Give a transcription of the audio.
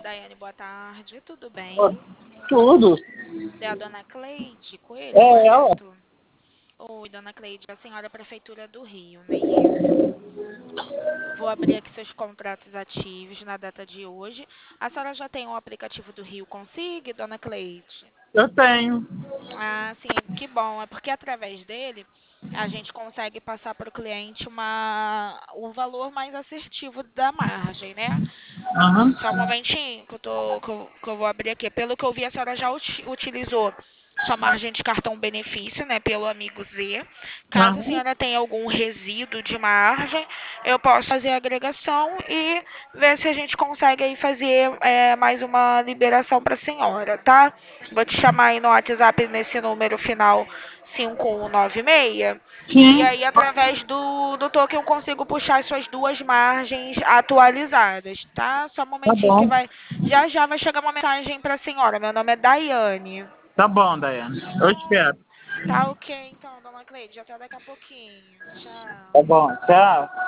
Daiane, boa tarde. Tudo Ó, bem? tudo. É a dona Cleide Coelho, É ela. correto? Oi, dona Cleide, a senhora é Prefeitura do Rio, não é isso? Vou abrir aqui seus contratos ativos na data de hoje. A senhora já tem o aplicativo do Rio Consigo, dona Cleide? Eu tenho. Ah, sim, que bom. É porque através dele a gente consegue passar para o cliente um valor mais assertivo da margem, né? Aham. Só um momentinho que eu vou abrir aqui. Pelo que eu vi, a senhora já utilizou sua margem de cartão benefício, né, pelo Amigo Z. Caso a Aham. senhora tenha algum resíduo de margem, eu posso fazer a agregação e ver se a gente consegue aí fazer mais uma liberação para a senhora, tá? Vou te chamar aí no WhatsApp nesse número final 5196. E Sim. aí, através do token, eu consigo puxar as suas duas margens atualizadas, tá? Só um Tá momentinho que bom. vai. Já já vai chegar uma mensagem para a senhora. Meu nome é Daiane. Tá bom, Daiane. Eu espero. Tá ok, então, dona Cleide. Até daqui a pouquinho. Tá Tchau. bom. Tchau.